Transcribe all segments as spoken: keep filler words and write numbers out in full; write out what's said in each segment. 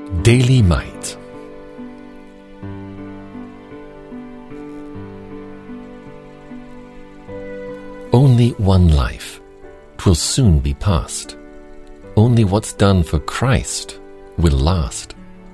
Daily Might. Only one life, 'twill soon be past. Only what's done for Christ will last.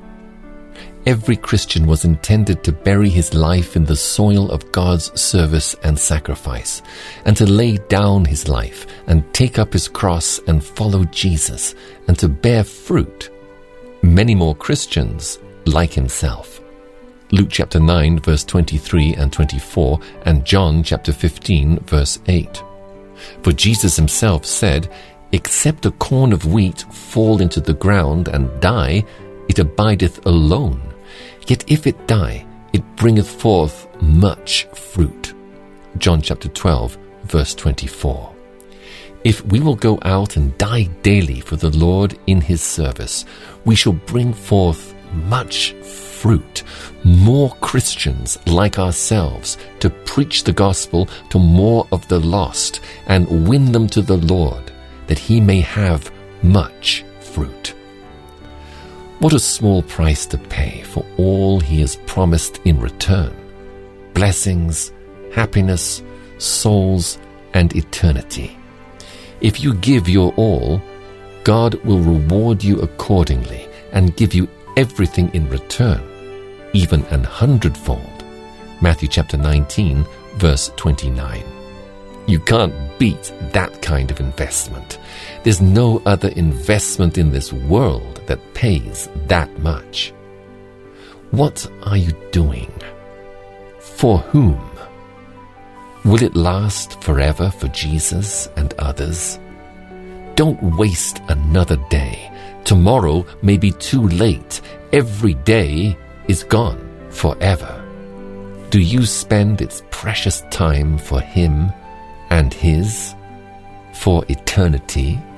Every Christian was intended to bury his life in the soil of God's service and sacrifice, and to lay down his life and take up his cross and follow Jesus, and to bear fruit. Many more Christians like himself. Luke chapter nine verse twenty-three and twenty-four, and John chapter fifteen verse eight. For Jesus himself said, "Except a corn of wheat fall into the ground and die, it abideth alone. Yet if it die, it bringeth forth much fruit." John chapter twelve verse twenty-four. If we will go out and die daily for the Lord in his service, we shall bring forth much fruit, more Christians like ourselves to preach the gospel to more of the lost and win them to the Lord, that he may have much fruit. What a small price to pay for all he has promised in return: blessings, happiness, souls, and eternity. If you give your all, God will reward you accordingly and give you everything in return, even an hundredfold. Matthew chapter nineteen, verse twenty-nine. You can't beat that kind of investment. There's no other investment in this world that pays that much. What are you doing? For whom? Will it last forever for Jesus and others? Don't waste another day. Tomorrow may be too late. Every day is gone forever. Do you spend its precious time for him and his, for eternity?